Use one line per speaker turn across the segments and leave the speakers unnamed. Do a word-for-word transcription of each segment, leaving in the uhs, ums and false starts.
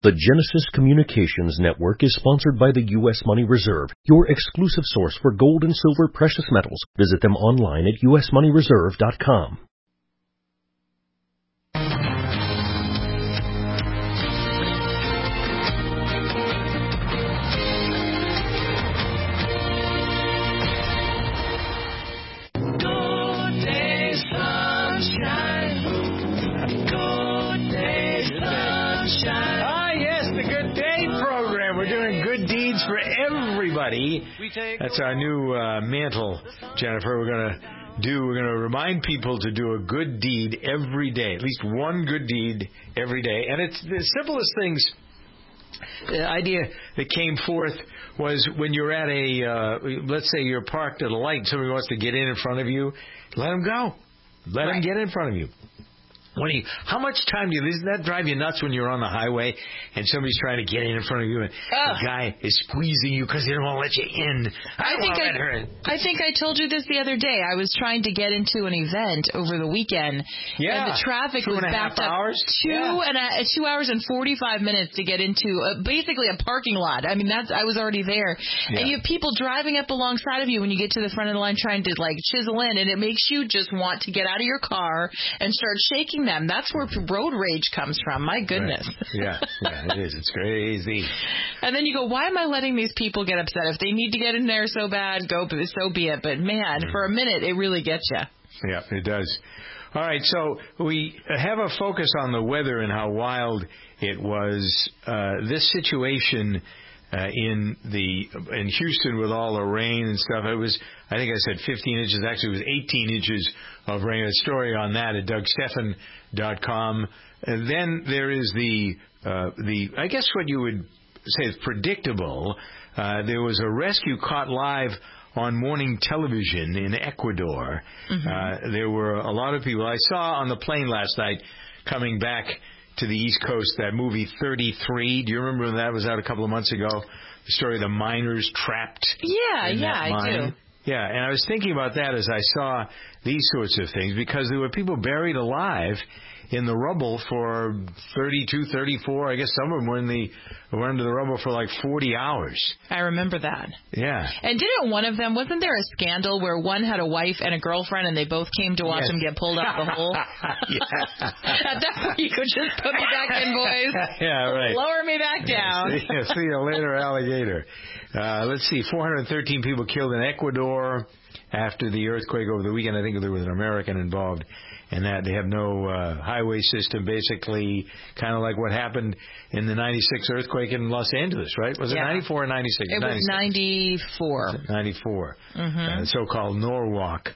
The Genesis Communications Network is sponsored by the U S Money Reserve, your exclusive source for gold and silver precious metals. Visit them online at u s money reserve dot com.
That's our new uh, mantle, Jennifer. We're going to do. We're going to remind people to do a good deed every day, at least one good deed every day. And it's the simplest things. The idea that came forth was when you're at a, uh, let's say you're parked at a light, and somebody wants to get in in front of you, let them go. Let right. them get in front of you. When you, how much time do you, doesn't that drive you nuts when you're on the highway and somebody's trying to get in in front of you and Ugh. the guy is squeezing you because they don't want to let you in? I, I think I, her.
I think I told you this the other day. I was trying to get into an event over the weekend,
yeah.
and the traffic
two
was
and a
backed
half
up
hours?
two
yeah.
and a, two hours and forty-five minutes to get into a, basically a parking lot. I mean, that's I was already there, yeah. and you have people driving up alongside of you when you get to the front of the line trying to like chisel in, and it makes you just want to get out of your car and start shaking them. That's where road rage comes from. My goodness.
Right. Yeah, yeah, it is. It's crazy.
And then you go, why am I letting these people get upset? If they need to get in there so bad, go, so be it. But, man, mm. for a minute, it really gets you.
Yeah, it does. All right, so we have a focus on the weather and how wild it was. Uh, this situation uh, in the in Houston with all the rain and stuff, it was, I think I said fifteen inches. Actually, it was eighteen inches of rain. A story on that at Doug Stephan dot com. And then there is the uh, the I guess what you would say is predictable. Uh, there was a rescue caught live on morning television in Ecuador. Mm-hmm. Uh, there were a lot of people. I saw on the plane last night coming back to the East Coast that movie thirty-three. Do you remember when that was out a couple of months ago? The story of the miners trapped.
Yeah,
in
yeah,
that mine.
I do.
Yeah, and I was thinking about that as I saw these sorts of things because there were people buried alive in the rubble for thirty-two, thirty-four. I guess some of them were in the were under the rubble for like forty hours.
I remember that.
Yeah.
And didn't one of them, wasn't there a scandal where one had a wife and a girlfriend and they both came to watch yes. him get pulled out the hole?
Yeah.
At that point, you could just put me back in, boys.
Yeah, right.
Lower me back down.
See, see you later, alligator. Uh, let's see, four hundred thirteen people killed in Ecuador after the earthquake over the weekend. I think there was an American involved in that. They have no uh, highway system, basically, kind of like what happened in the ninety-six earthquake in Los Angeles, right? Was it yeah. ninety-four or ninety-six?
It was ninety-four.
ninety-four.
Mm-hmm.
Uh, the so-called Norwalk.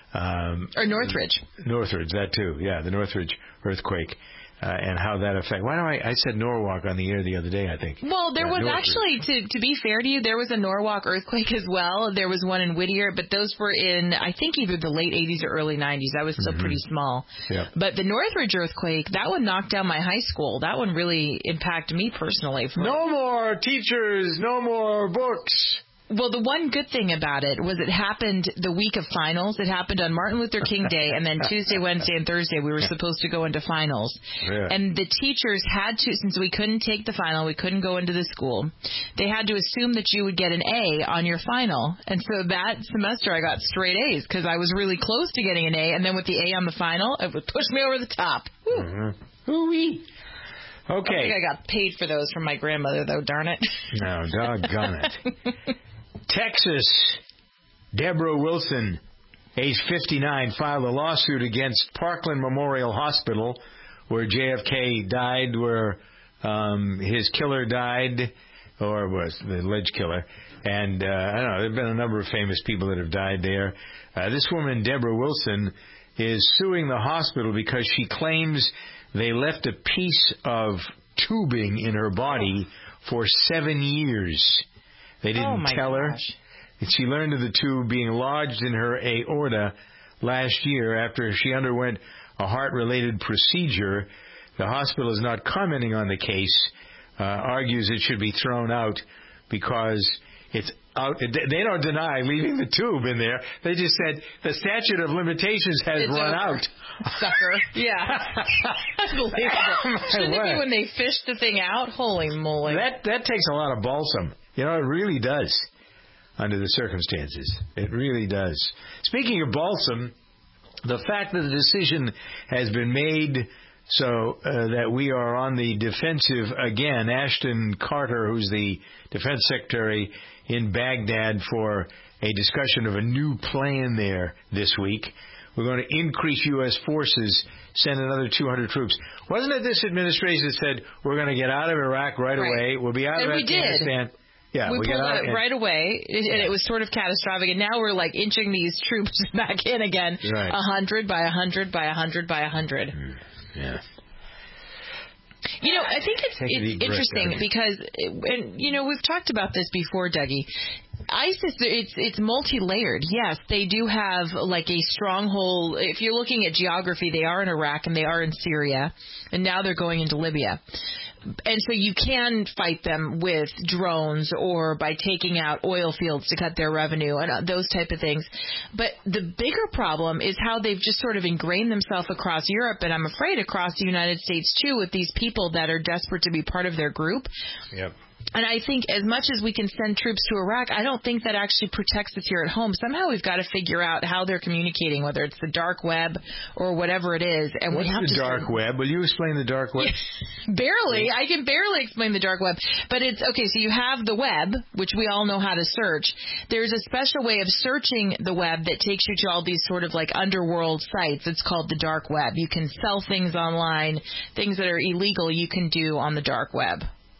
Um,
or Northridge.
Northridge, that too. Yeah, the Northridge earthquake. Uh, and how that affects. Why do I? I said Norwalk on the air the other day, I think.
Well, there uh, was Northridge. actually, to to be fair to you, there was a Norwalk earthquake as well. There was one in Whittier, but those were in, I think, either the late eighties or early nineties. I was still mm-hmm. pretty small.
Yep.
But the Northridge earthquake, that one knocked down my high school. That one really impacted me personally.
No more teachers, no more books.
Well, the one good thing about it was it happened the week of finals. It happened on Martin Luther King Day, and then Tuesday, Wednesday, and Thursday we were supposed to go into finals.
Yeah.
And the teachers had to, since we couldn't take the final, we couldn't go into the school, they had to assume that you would get an A on your final. And so that semester I got straight A's because I was really close to getting an A, and then with the A on the final, it would push me over the top. Woo.
Mm-hmm. Hoo-wee. Okay.
I think I got paid for those from my grandmother, though, darn it.
No, doggone it. Texas, Deborah Wilson, age fifty-nine, filed a lawsuit against Parkland Memorial Hospital, where J F K died, where um, his killer died, or was the alleged killer. And uh, I don't know, there have been a number of famous people that have died there. Uh, this woman, Deborah Wilson, is suing the hospital because she claims they left a piece of tubing in her body for seven years. They didn't
oh
tell her.
Gosh.
She learned of the tube being lodged in her aorta last year after she underwent a heart-related procedure. The hospital is not commenting on the case, uh, argues it should be thrown out because it's out. They don't deny leaving the tube in there. They just said the statute of limitations has
it's
run
over.
out.
Sucker. Yeah. Unbelievable. Shouldn't it be when they fish the thing out? Holy moly.
That that takes a lot of balsam. You know, it really does under the circumstances. It really does. Speaking of balsam, the fact that the decision has been made so uh, that we are on the defensive again, Ashton Carter, who's the defense secretary in Baghdad, for a discussion of a new plan there this week. We're going to increase U S forces, send another two hundred troops. Wasn't it this administration that said we're going to get out of Iraq right, right. away? We'll be out
and
of
we
Afghanistan.
Did.
Yeah,
we,
we
pulled
out
out right away, and it was sort of catastrophic. And now we're like inching these troops back in again, a
right.
hundred by a hundred by a hundred by a hundred.
Mm, yeah.
You know, I think it's, it's interesting because, it, and you know, we've talked about this before, Dougie. ISIS, it's it's multi-layered. Yes, they do have like a stronghold. If you're looking at geography, they are in Iraq and they are in Syria, and now they're going into Libya. And so you can fight them with drones or by taking out oil fields to cut their revenue and those type of things. But the bigger problem is how they've just sort of ingrained themselves across Europe, and I'm afraid across the United States too, with these people that are desperate to be part of their group.
Yep.
And I think as much as we can send troops to Iraq, I don't think that actually protects us here at home. Somehow we've got to figure out how they're communicating, whether it's the dark web or whatever it is. And
What's
we have
the
to
dark
send...
web? Will you explain the dark web?
Barely. I can barely explain the dark web. But it's, okay, so you have the web, which we all know how to search. There's a special way of searching the web that takes you to all these sort of like underworld sites. It's called the dark web. You can sell things online, things that are illegal you can do on the dark web.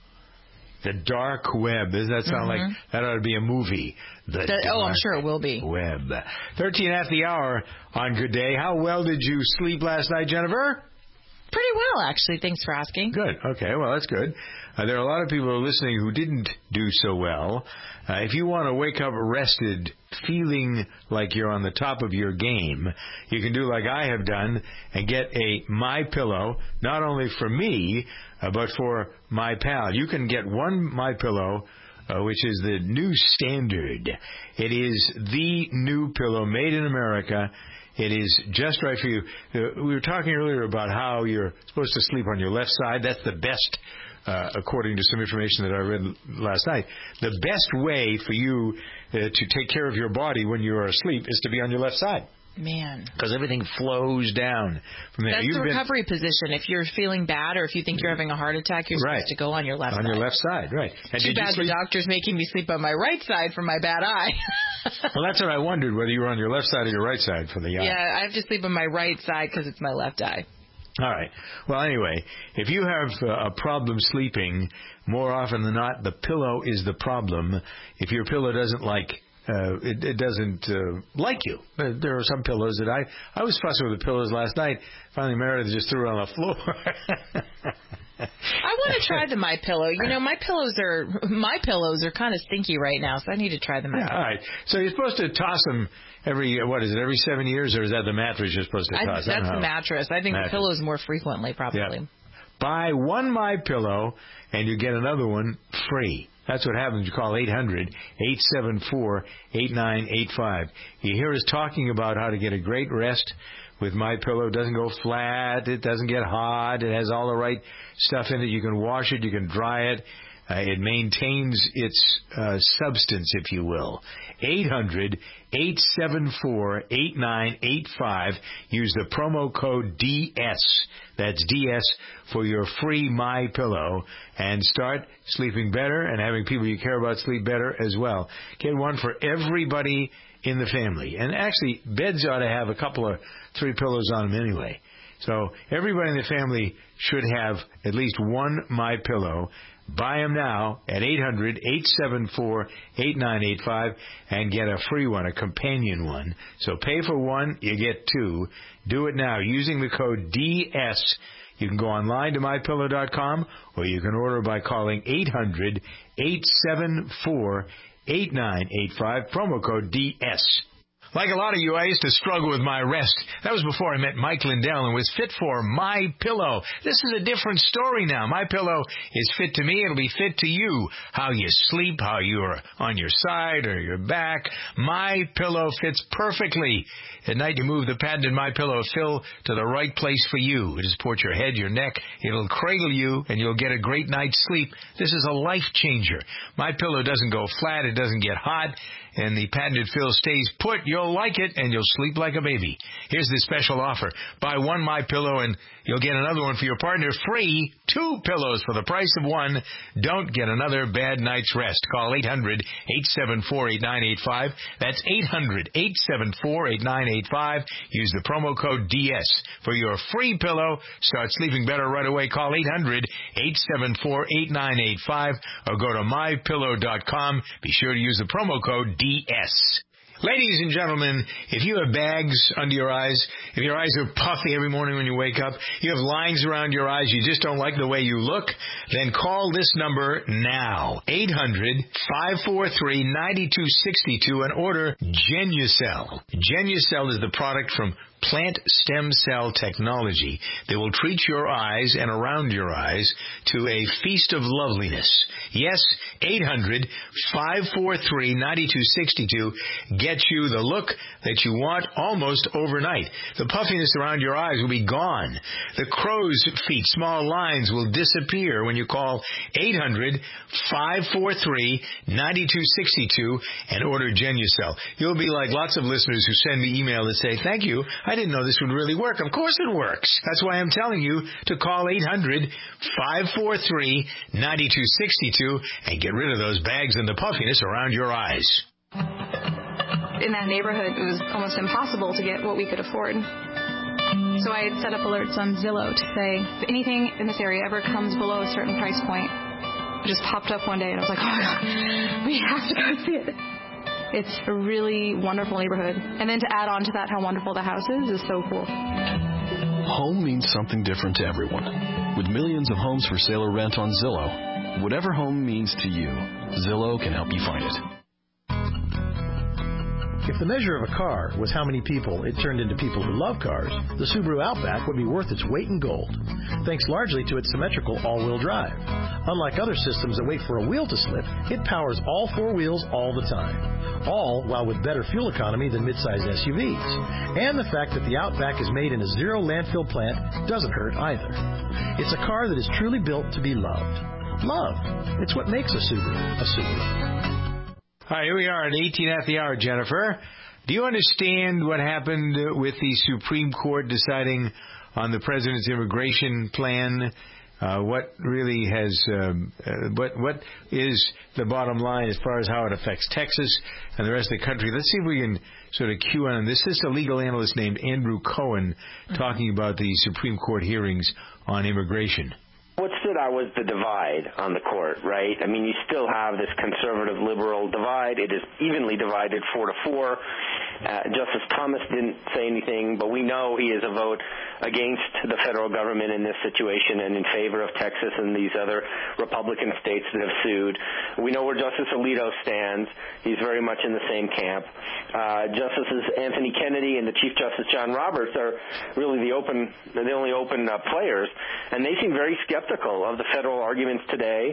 The dark web. Does that sound
mm-hmm.
like that ought to be a movie? The
the, oh, I'm sure it will be.
Web. thirteen after the hour on Good Day. How well did you sleep last night, Jennifer?
Pretty well, actually. Thanks for asking.
Good. Okay. Well, that's good. Uh, there are a lot of people who are listening who didn't do so well. Uh, if you want to wake up rested, feeling like you're on the top of your game, you can do like I have done and get a MyPillow, not only for me, uh, but for my pal. You can get one MyPillow, uh, which is the new standard. It is the new pillow made in America. It is just right for you. Uh, we were talking earlier about how you're supposed to sleep on your left side. That's the best, uh, according to some information that I read last night. The best way for you uh, to take care of your body when you are asleep is to be on your left side.
Man.
Because everything flows down from there.
That's
You've
the
been,
recovery position. If you're feeling bad or if you think you're having a heart attack, you're
right.
supposed to go on your left
on
side.
On your left side, right. And
Too
did
bad
you sleep?
The doctor's making me sleep on my right side for my bad eye.
Well, that's what I wondered, whether you were on your left side or your right side for the eye.
Yeah, I have to sleep on my right side because it's my left eye.
All right. Well, anyway, if you have uh, a problem sleeping, more often than not, the pillow is the problem. If your pillow doesn't like Uh, it, it doesn't uh, like you. Uh, there are some pillows that I I was fussing with the pillows last night. Finally, Meredith just threw it on the floor.
I want to try the My Pillow. You know, my pillows are my pillows are kind of stinky right now, so I need to try the My
Yeah,
Pillow.
all right. So you're supposed to toss them every what is it? Every seven years, or is that the mattress you're supposed to toss?
I, that's the mattress. I think mattress. The pillows more frequently, probably.
Yeah. Buy one My Pillow and you get another one free. That's what happens. You call eight hundred, eight seven four, eight nine eight five. You hear us talking about how to get a great rest with MyPillow. It doesn't go flat. It doesn't get hot. It has all the right stuff in it. You can wash it. You can dry it. Uh, it maintains its uh, substance, if you will. eight hundred, eight seven four, eight nine eight five. Use the promo code D S. That's D S for your free MyPillow, and start sleeping better and having people you care about sleep better as well. Get one for everybody in the family. And actually, beds ought to have a couple of three pillows on them anyway. So everybody in the family should have at least one MyPillow. Buy them now at eight hundred, eight seven four, eight nine eight five and get a free one, a companion one. So pay for one, you get two. Do it now using the code D S. You can go online to my pillow dot com or you can order by calling eight hundred, eight seven four, eight nine eight five, promo code D S. Like a lot of you, I used to struggle with my rest. That was before I met Mike Lindell and was fit for My Pillow. This is a different story now. My Pillow is fit to me. It'll be fit to you. How you sleep, how you're on your side or your back. My Pillow fits perfectly. At night, you move the patented My Pillow fill to the right place for you. It supports your head, your neck. It'll cradle you, and you'll get a great night's sleep. This is a life changer. My Pillow doesn't go flat. It doesn't get hot. And the patented fill stays put. You'll like it, and you'll sleep like a baby. Here's the special offer. Buy one My Pillow, and you'll get another one for your partner free. Two pillows for the price of one. Don't get another bad night's rest. Call eight hundred, eight seven four, eight nine eight five. That's eight hundred, eight seven four, eight nine eight five. Use the promo code D S for your free pillow. Start sleeping better right away. Call eight hundred, eight seven four, eight nine eight five or go to my pillow dot com. Be sure to use the promo code D S. Ladies and gentlemen, if you have bags under your eyes, if your eyes are puffy every morning when you wake up, you have lines around your eyes, you just don't like the way you look, then call this number now, eight hundred, five four three, nine two six two, and order Genucel. Genucel is the product from plant stem cell technology that will treat your eyes and around your eyes to a feast of loveliness. Yes, eight hundred, five four three, nine two six two gets you the look that you want almost overnight. The puffiness around your eyes will be gone. The crow's feet, small lines, will disappear when you call eight hundred, five four three, nine two six two and order Genucel. You'll be like lots of listeners who send me email that say, thank you, I didn't know this would really work. Of course it works. That's why I'm telling you to call eight hundred, five four three, nine two six two and get rid of those bags and the puffiness around your eyes.
In that neighborhood, it was almost impossible to get what we could afford. So I had set up alerts on Zillow to say, if anything in this area ever comes below a certain price point, it just popped up one day, and I was like, oh, my God, we have to go see it. It's a really wonderful neighborhood. And then to add on to that how wonderful the house is is so cool.
Home means something different to everyone. With millions of homes for sale or rent on Zillow, whatever home means to you, Zillow can help you find it.
If the measure of a car was how many people it turned into people who love cars, the Subaru Outback would be worth its weight in gold, thanks largely to its symmetrical all-wheel drive. Unlike other systems that wait for a wheel to slip, it powers all four wheels all the time, all while with better fuel economy than midsize S U Vs. And the fact that the Outback is made in a zero landfill plant doesn't hurt either. It's a car that is truly built to be loved. Love. It's what makes a Subaru a Subaru.
All right, here we are at eighteen at the hour, Jennifer. Do you understand what happened with the Supreme Court deciding on the president's immigration plan? Uh, what really has, um, uh, what what is the bottom line as far as how it affects Texas and the rest of the country? Let's see if we can sort of cue on this. This is a legal analyst named Andrew Cohen talking about the Supreme Court hearings on immigration.
What stood out was the divide on the court, right? I mean, you still have this conservative-liberal divide. It is evenly divided four to four. Uh, Justice Thomas didn't say anything, but we know he is a vote against the federal government in this situation and in favor of Texas and these other Republican states that have sued. We know where Justice Alito stands. He's very much in the same camp. Uh, Justices Anthony Kennedy and the Chief Justice John Roberts are really the open, the only open uh, players, and they seem very skeptical of the federal arguments today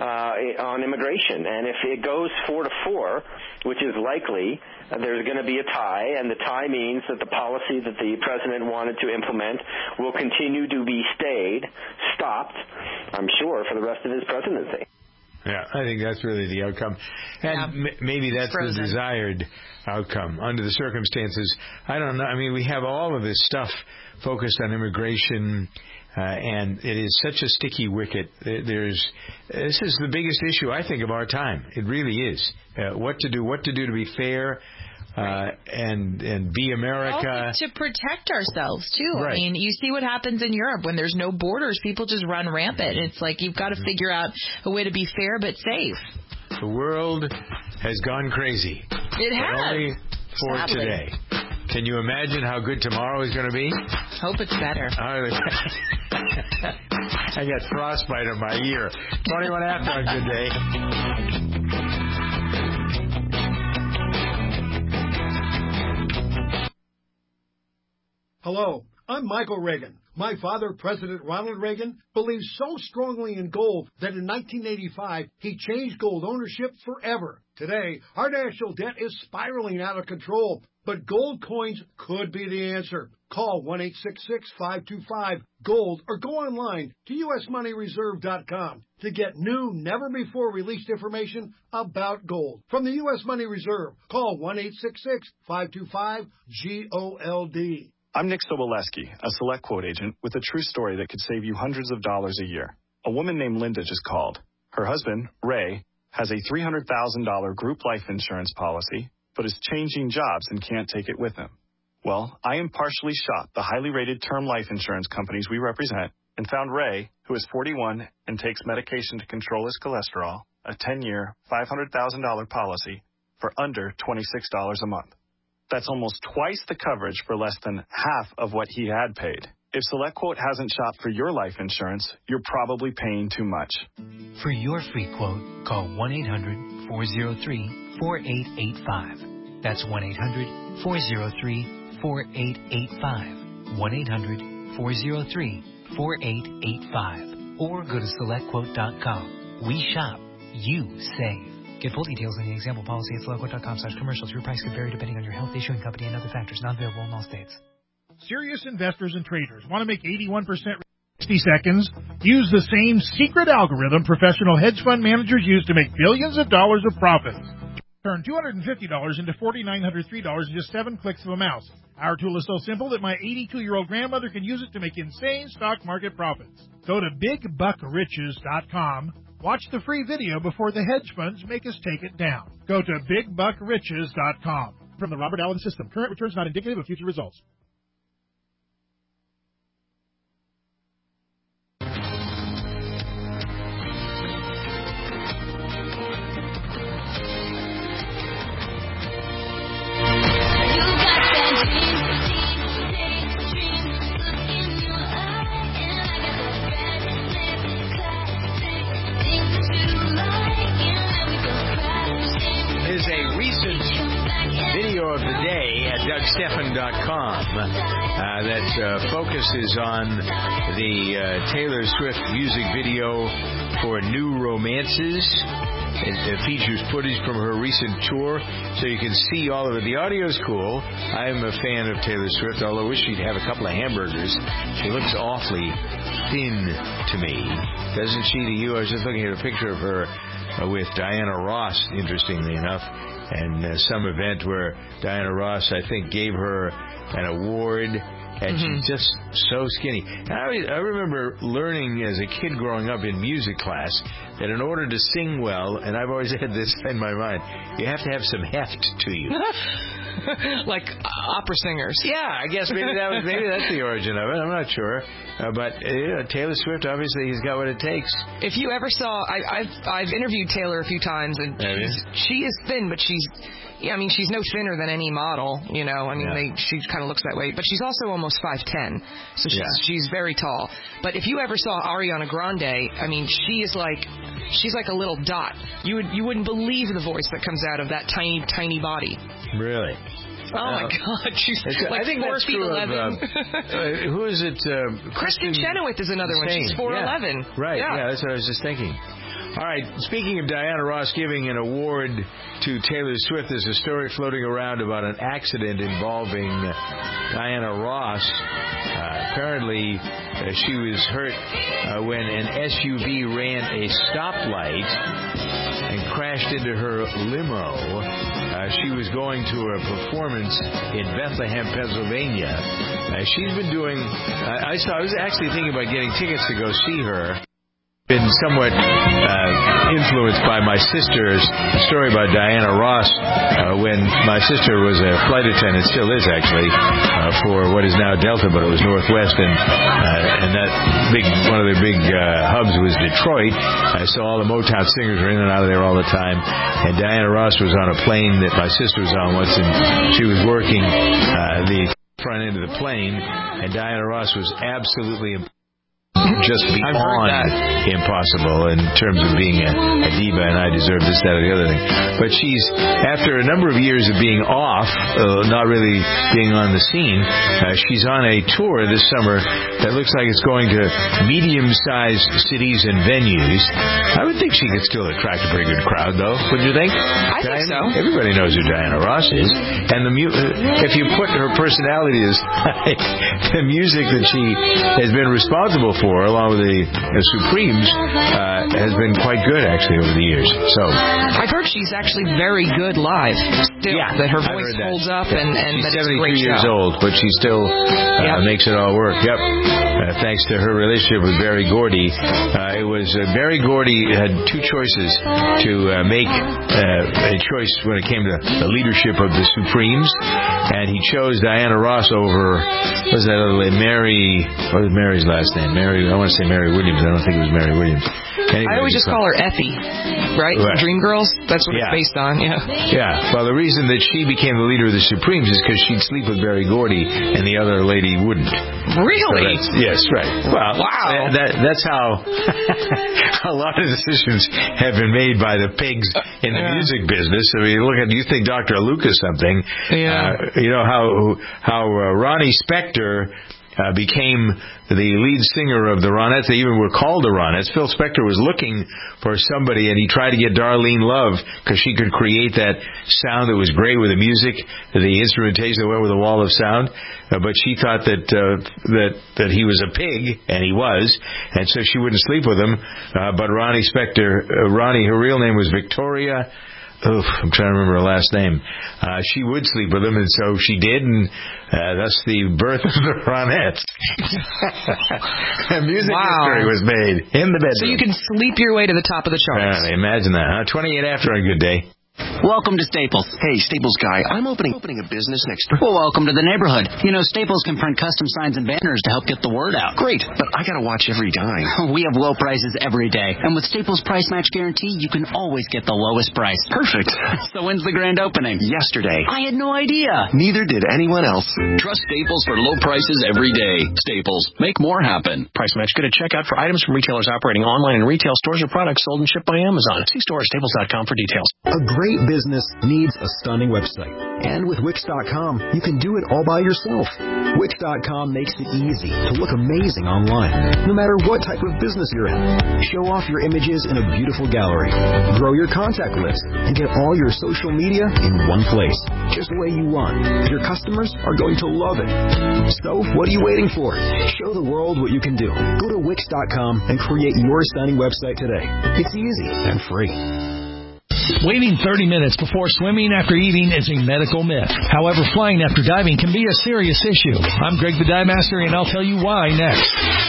uh, on immigration. And if it goes four to four, which is likely, uh, there's going to be a tie, and the tie means that the policy that the president wanted to implement will continue to be stayed, stopped, I'm sure, for the rest of his presidency.
Yeah, I think that's really the outcome. And yeah. m- maybe that's the desired outcome under the circumstances. I don't know. I mean, we have all of this stuff focused on immigration, uh, and it is such a sticky wicket. There's This is the biggest issue, I think, of our time. It really is. Uh, what to do, what to do to be fair, Uh, and and be America.
Also to protect ourselves, too.
Right.
I mean, you see what happens in Europe. When there's no borders, people just run rampant. It's like you've got to figure out a way to be fair but safe.
The world has gone crazy.
It has.
But only for
Sadly.
today. Can you imagine how good tomorrow is going to be?
Hope it's better.
I got frostbite on my ear. twenty-one after on Good Day.
Hello, I'm Michael Reagan. My father, President Ronald Reagan, believed so strongly in gold that in nineteen eighty-five, he changed gold ownership forever. Today, our national debt is spiraling out of control, but gold coins could be the answer. Call one eight six six, five two five, GOLD or go online to U S money reserve dot com to get new, never-before-released information about gold. From the U S Money Reserve, call one eight six six, five two five, GOLD.
I'm Nick Soboleski, a Select Quote agent with a true story that could save you hundreds of dollars a year. A woman named Linda just called. Her husband, Ray, has a three hundred thousand dollars group life insurance policy, but is changing jobs and can't take it with him. Well, I impartially shopped the highly rated term life insurance companies we represent and found Ray, who is forty-one and takes medication to control his cholesterol, a ten-year, five hundred thousand dollars policy for under twenty-six dollars a month. That's almost twice the coverage for less than half of what he had paid. If SelectQuote hasn't shopped for your life insurance, you're probably paying too much.
For your free quote, call one eight hundred, four oh three, four eight eight five. That's one eight hundred, four oh three, four eight eight five. one eight hundred, four oh three, four eight eight five. Or go to select quote dot com. We shop. You save. Get full details on the example policy at select quote dot com slash commercials. Your price could vary depending on your health, issuing company, and other factors. Not available in all states.
Serious investors and traders want to make eighty-one percent in sixty seconds? Use the same secret algorithm professional hedge fund managers use to make billions of dollars of profits. Turn two hundred fifty dollars into four thousand nine hundred three dollars in just seven clicks of a mouse. Our tool is so simple that my eighty-two-year-old grandmother can use it to make insane stock market profits. Go to big buck riches dot com. Watch the free video before the hedge funds make us take it down. Go to big buck riches dot com. From the Robert Allen System, current returns not indicative of future results.
Of the day at Doug Stephan dot com uh, that uh, focuses on the uh, Taylor Swift music video for New Romances. It, it features footage from her recent tour, so you can see all of it. The audio's cool. I'm a fan of Taylor Swift, although I wish she'd have a couple of hamburgers. She looks awfully thin to me. Doesn't she to you? I was just looking at a picture of her uh, with Diana Ross, interestingly enough. And uh, some event where Diana Ross, I think, gave her an award, and mm-hmm. she's just so skinny. And I, I remember learning as a kid growing up in music class that in order to sing well, and I've always had this in my mind, you have to have some heft to you.
Like uh, opera singers.
Yeah, I guess maybe that was maybe that's the origin of it. I'm not sure, uh, but uh, you know, Taylor Swift obviously he's got what it takes.
If you ever saw, I, I've I've interviewed Taylor a few times, and she's, she is thin, but she's. Yeah, I mean, she's no thinner than any model, you know. I mean, yeah. they, she kind of looks that way. But she's also almost five ten, so she's, yeah. she's very tall. But if you ever saw Ariana Grande, I mean, she is like, she's like a little dot. You would you wouldn't believe the voice that comes out of that tiny, tiny body.
Really?
Oh, uh, my God. She's like
I think
four
that's
feet
true
eleven.
Of, uh, uh, who is it? Uh,
Kristen Chenoweth is another one. She's four eleven.
Yeah. Right, yeah. yeah, that's what I was just thinking. All right, speaking of Diana Ross giving an award to Taylor Swift, there's a story floating around about an accident involving Diana Ross. Uh, apparently, uh, she was hurt uh, when an S U V ran a stoplight and crashed into her limo. Uh, she was going to a performance in Bethlehem, Pennsylvania. Uh, she's been doing, uh, I saw, I was actually thinking about getting tickets to go see her. Been somewhat uh, influenced by my sister's story about Diana Ross uh, when my sister was a flight attendant, still is actually, uh, for what is now Delta, but it was Northwest, and uh, and that big one of the big uh, hubs was Detroit. I saw all the Motown singers were in and out of there all the time, and Diana Ross was on a plane that my sister was on once, and she was working uh, the front end of the plane, and Diana Ross was absolutely just beyond impossible in terms of being a, a diva, and I deserve this, that, or the other thing. But she's, after a number of years of being off, uh, not really being on the scene, uh, she's on a tour this summer that looks like it's going to medium-sized cities and venues. I would think she could still attract a pretty good crowd, though, wouldn't you think?
I
Diana,
think so.
Everybody knows who Diana Ross is. And the mu- if you put her personality aside, the music that she has been responsible for, along with the, the Supremes, uh, has been quite good, actually, over the years. So
I've heard she's actually very good live. Still,
yeah,
that her voice holds up,
yeah.
and, and
she's
that it's a
seventy-two
great
years
show.
old, but she still uh,
yep.
makes it all work. Yep. Uh, thanks to her relationship with Berry Gordy. Uh, it was uh, Berry Gordy had two choices to uh, make uh, a choice when it came to the leadership of the Supremes, and he chose Diana Ross over, what was that other lady? Mary, what was Mary's last name? Mary, I want to say Mary Williams. I don't think it was Mary Williams. Anyway,
I always just call her Effie, right?
right.
Dreamgirls? That's what
yeah.
it's based on, yeah.
Yeah. Well, the reason that she became the leader of the Supremes is because she'd sleep with Berry Gordy and the other lady wouldn't.
Really?
So yes, right. Well,
wow.
That, that's how a lot of decisions have been made by the pigs in the
yeah.
music business. I mean, look at, you think Doctor Luke is something.
Yeah.
Uh, you know how, how uh, Ronnie Spector Uh, became the lead singer of the Ronettes. They even were called the Ronettes. Phil Spector was looking for somebody, and he tried to get Darlene Love because she could create that sound that was great with the music, the instrumentation that went with the wall of sound. Uh, but she thought that uh, that that he was a pig, and he was, and so she wouldn't sleep with him. Uh, but Ronnie Spector, uh, Ronnie, her real name was Victoria. Oof, I'm trying to remember her last name. Uh, she would sleep with him, and so she did, and uh, that's the birth of the Ronettes. Music
wow.
history was made in the bedroom.
So you can sleep your way to the top of the charts.
Uh, imagine that, huh? twenty-eight after on a good day.
Welcome to Staples.
Hey, Staples guy, I'm opening opening a business next door.
Well, welcome to the neighborhood. You know, Staples can print custom signs and banners to help get the word out.
Great, but I gotta watch every dime.
We have low prices every day, and with Staples Price Match Guarantee, you can always get the lowest price.
Perfect.
So when's the grand opening?
Yesterday.
I had no idea.
Neither did anyone else.
Trust Staples for low prices every day. Staples, make more happen.
Price Match good at checkout for items from retailers operating online in retail stores or products sold and shipped by Amazon. See store at staples dot com for details.
A great business needs a stunning website. And with Wix dot com, you can do it all by yourself. Wix dot com makes it easy to look amazing online, no matter what type of business you're in. Show off your images in a beautiful gallery. Grow your contact list and get all your social media in one place, just the way you want. Your customers are going to love it. So, what are you waiting for? Show the world what you can do. Go to Wix dot com and create your stunning website today. It's easy and free.
Waiting thirty minutes before swimming after eating is a medical myth. However, flying after diving can be a serious issue. I'm Greg the Dive Master, and I'll tell you why next.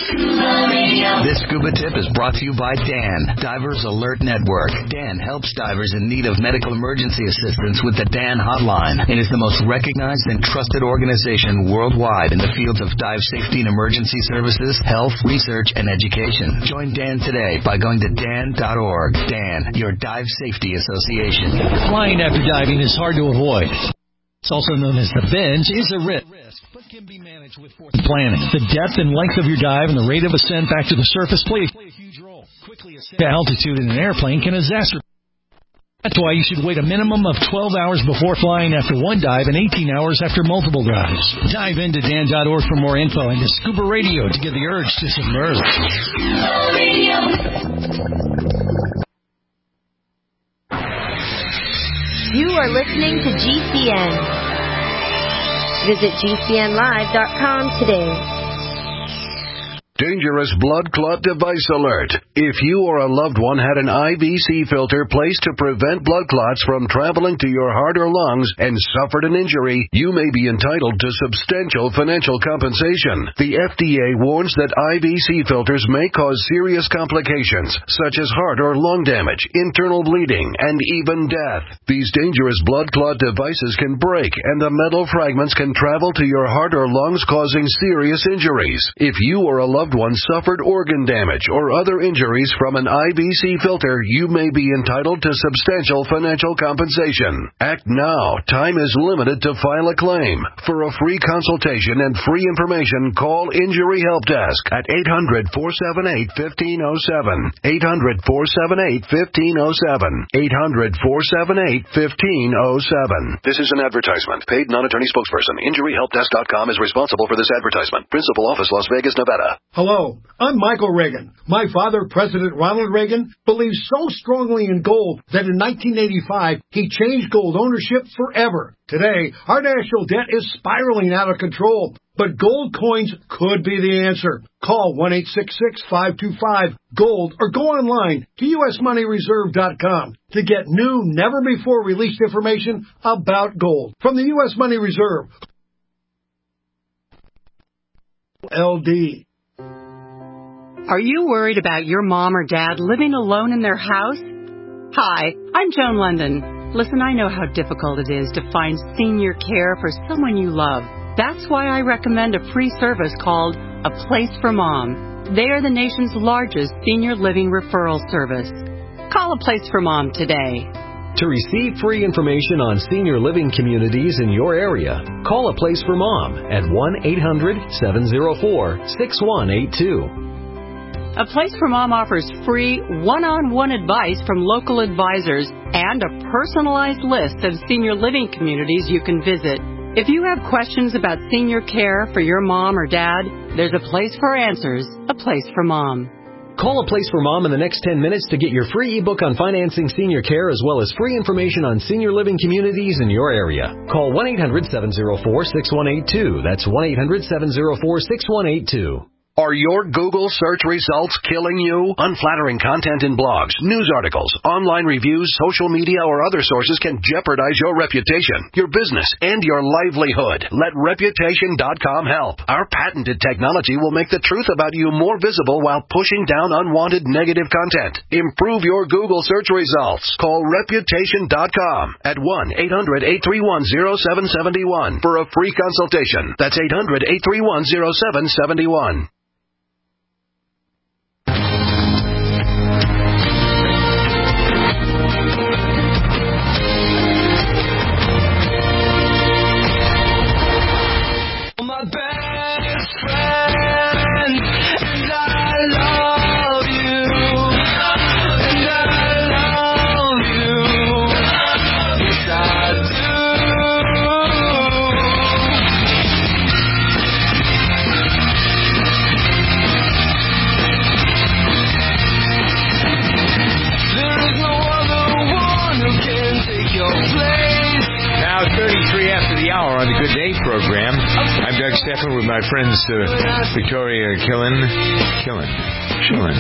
This scuba tip is brought to you by D A N, Divers Alert Network. D A N helps divers in need of medical emergency assistance with the D A N hotline. It is the most recognized and trusted organization worldwide in the fields of dive safety and emergency services, health, research, and education. Join D A N today by going to D A N dot org. D A N, your dive safety association.
Flying after diving is hard to avoid. It's also known as the binge, is a risk, but can be managed with planning. The depth and length of your dive and the rate of ascent back to the surface play a huge role. Quickly ascend to altitude in an airplane can exacerbate. That's why you should wait a minimum of twelve hours before flying after one dive and eighteen hours after multiple dives. Dive into D A N dot org for more info and to Scuba Radio to get the urge to submerge.
You are listening to G C N. Visit G C N live dot com today.
Dangerous blood clot device alert. If you or a loved one had an I V C filter placed to prevent blood clots from traveling to your heart or lungs and suffered an injury, you may be entitled to substantial financial compensation. The F D A warns that I V C filters may cause serious complications, such as heart or lung damage, internal bleeding, and even death. These dangerous blood clot devices can break, and the metal fragments can travel to your heart or lungs, causing serious injuries. If you or a loved loved one suffered organ damage or other injuries from an I V C filter, you may be entitled to substantial financial compensation. Act now. Time is limited to file a claim. For a free consultation and free information, call Injury Help Desk at eight hundred, four seven eight, one five zero seven. eight hundred, four seven eight, one five zero seven. eight hundred, four seven eight, one five zero seven. This is an advertisement. Paid non-attorney spokesperson. Injury Help Desk dot com is responsible for this advertisement. Principal office, Las Vegas, Nevada.
Hello, I'm Michael Reagan. My father, President Ronald Reagan, believes so strongly in gold that in nineteen eighty-five, he changed gold ownership forever. Today, our national debt is spiraling out of control, but gold coins could be the answer. Call one eight six six, five two five, GOLD or go online to U S money reserve dot com to get new, never-before-released information about gold. From the U S Money Reserve, L D.
Are you worried about your mom or dad living alone in their house? Hi, I'm Joan London. Listen, I know how difficult it is to find senior care for someone you love. That's why I recommend a free service called A Place for Mom. They are the nation's largest senior living referral service. Call A Place for Mom today.
To receive free information on senior living communities in your area, call A Place for Mom at one eight hundred, seven oh four, six one eight two.
A Place for Mom offers free one-on-one advice from local advisors and a personalized list of senior living communities you can visit. If you have questions about senior care for your mom or dad, there's a place for answers, A Place for Mom.
Call A Place for Mom in the next ten minutes to get your free ebook on financing senior care as well as free information on senior living communities in your area. Call one eight hundred, seven oh four, six one eight two. That's one eight hundred, seven oh four, six one eight two.
Are your Google search results killing you? Unflattering content in blogs, news articles, online reviews, social media, or other sources can jeopardize your reputation, your business, and your livelihood. Let Reputation dot com help. Our patented technology will make the truth about you more visible while pushing down unwanted negative content. Improve your Google search results. Call Reputation dot com at one eight hundred, eight three one, oh seven seven one for a free consultation. That's eight hundred, eight three one, oh seven seven one.
On the Good Day program. I'm Doug Stephan with my friends uh, Victoria Killen. Killen. Killen.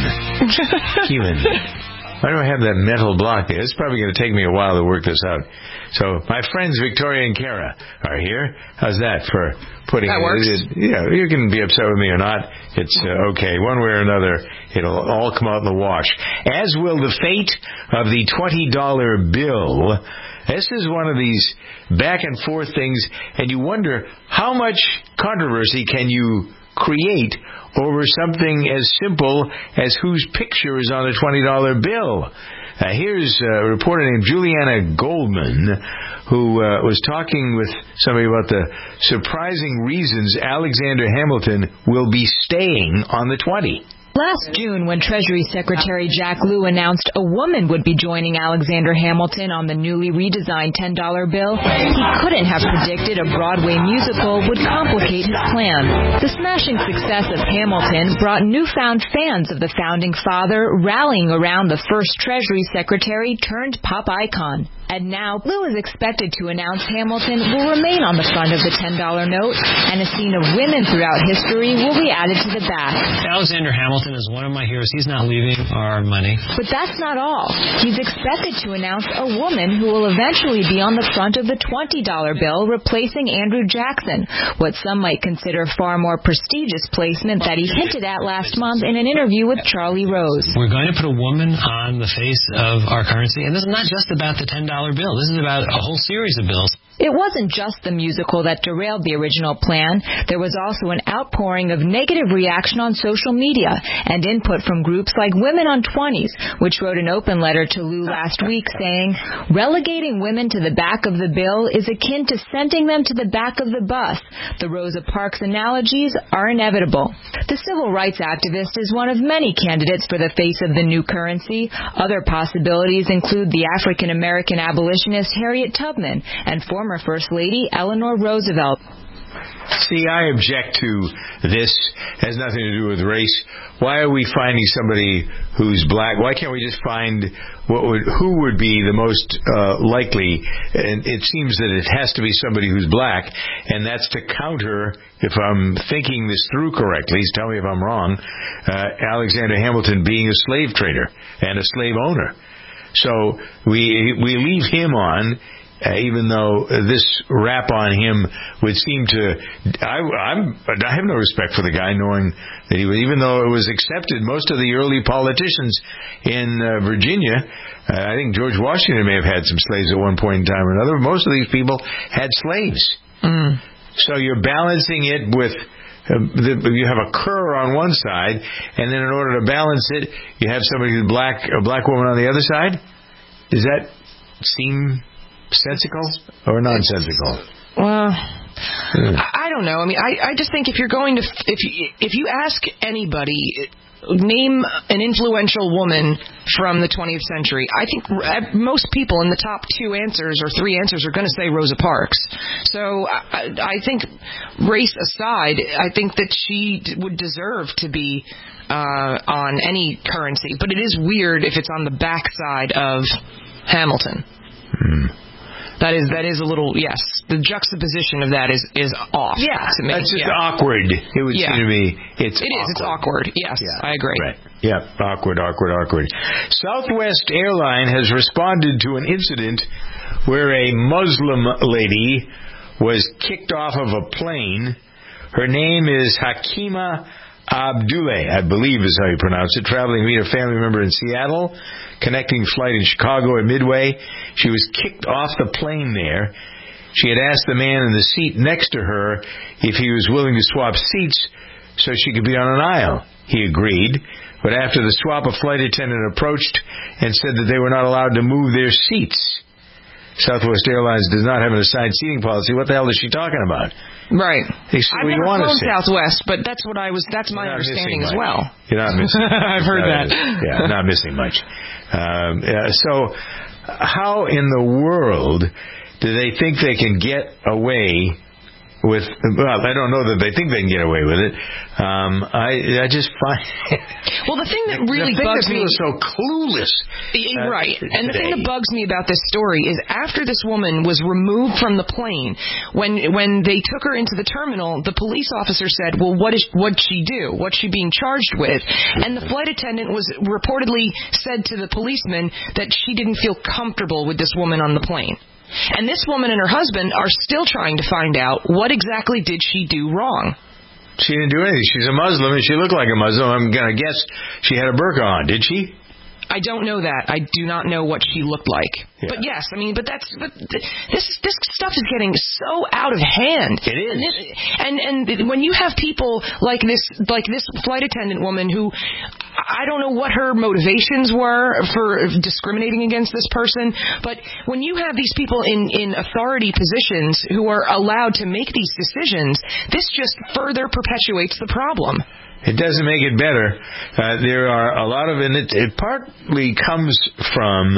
Killen. Why do I have that mental block there? It's probably going to take me a while to work this out. So my friends Victoria and Kara are here. How's that for putting
that works?
It, yeah, you can be upset with me or not. It's uh, okay. One way or another, it'll all come out in the wash. As will the fate of the twenty dollar bill. This is one of these back and forth things, and you wonder how much controversy can you create over something as simple as whose picture is on a twenty dollar bill. Uh, here's a reporter named Juliana Goldman who uh, was talking with somebody about the surprising reasons Alexander Hamilton will be staying on the twenty.
Last June, when Treasury Secretary Jack Lew announced a woman would be joining Alexander Hamilton on the newly redesigned ten dollar bill, he couldn't have predicted a Broadway musical would complicate his plan. The smashing success of Hamilton brought newfound fans of the founding father rallying around the first Treasury Secretary turned pop icon. And now, Lew is expected to announce Hamilton will remain on the front of the ten dollar note, and a scene of women throughout history will be added to the back.
Alexander Hamilton is one of my heroes. He's not leaving our money.
But that's not all. He's expected to announce a woman who will eventually be on the front of the twenty dollar bill, replacing Andrew Jackson, what some might consider far more prestigious placement that he hinted at last month in an interview with Charlie Rose.
We're going to put a woman on the face of our currency, and this is not just about the ten dollar bill. This is about a whole series of bills.
It wasn't just the musical that derailed the original plan. There was also an outpouring of negative reaction on social media and input from groups like Women on twenties, which wrote an open letter to Lou last week saying, relegating women to the back of the bill is akin to sending them to the back of the bus. The Rosa Parks analogies are inevitable. The civil rights activist is one of many candidates for the face of the new currency. Other possibilities include the African-American abolitionist Harriet Tubman and former First Lady Eleanor Roosevelt.
See, I object to this. It has nothing to do with race. Why are we finding somebody who's black? Why can't we just find what would who would be the most uh, likely? And it seems that it has to be somebody who's black, and that's to counter, if I'm thinking this through correctly, tell me if I'm wrong, uh, Alexander Hamilton being a slave trader and a slave owner. So we we leave him on. Uh, even though uh, this rap on him would seem to, I, I'm, I have no respect for the guy, knowing that he was, even though it was accepted, most of the early politicians in uh, Virginia, uh, I think George Washington may have had some slaves at one point in time or another, most of these people had slaves. Mm. So you're balancing it with, uh, the, you have a cur on one side, and then in order to balance it, you have somebody who's black, a black woman on the other side? Does that seem sensical or nonsensical?
Well, hmm. I don't know. I mean, I, I just think if you're going to, if you, if you ask anybody, name an influential woman from the twentieth century, I think most people in the top two answers or three answers are going to say Rosa Parks. So I, I think, race aside, I think that she would deserve to be uh, on any currency. But it is weird if it's on the backside of Hamilton.
Hmm.
That is that is a little, yes. The juxtaposition of that is, is off.
Yeah,
to me.
That's just
yeah.
awkward. It would
yeah.
seem to me. It's
it
awkward.
is. It's awkward. Yes,
yeah.
I agree.
Right. Yeah, awkward, awkward, awkward. Southwest Airline has responded to an incident where a Muslim lady was kicked off of a plane. Her name is Hakima Abdullah, I believe is how you pronounce it, traveling to meet a family member in Seattle, connecting flight in Chicago at Midway. She was kicked off the plane there. She had asked the man in the seat next to her if he was willing to swap seats so she could be on an aisle. He agreed, but after the swap, a flight attendant approached and said that they were not allowed to move their seats. Southwest Airlines does not have an assigned seating policy. What the hell is she talking about?
Right.
Hey, so
I've never
flown
Southwest, but that's what I was. That's my understanding as well.
You're not missing.
I've heard that.
Yeah, not missing much. Um, yeah, so, how in the world do they think they can get away with? Well, I don't know that they think they can get away with it. Um, I I just find.
Well, the thing that really
the thing
bugs
that
me
is so clueless. Uh,
right, and the
today.
thing that bugs me about this story is after this woman was removed from the plane, when when they took her into the terminal, the police officer said, "Well, what is what'd she do? What's she being charged with?" And the flight attendant was reportedly said to the policeman that she didn't feel comfortable with this woman on the plane. And this woman and her husband are still trying to find out what exactly did she do wrong.
She didn't do anything. She's a Muslim, and she looked like a Muslim. I'm going to guess she had a burqa on. Did she?
I don't know that. I do not know what she looked like. Yeah. But yes, I mean, but that's but this this stuff is getting so out of hand.
It is.
And it, and, and when you have people like this like this flight attendant woman who I don't know what her motivations were for discriminating against this person, but when you have these people in in authority positions who are allowed to make these decisions, this just further perpetuates the problem.
It doesn't make it better. Uh, there are a lot of, and it, it partly comes from,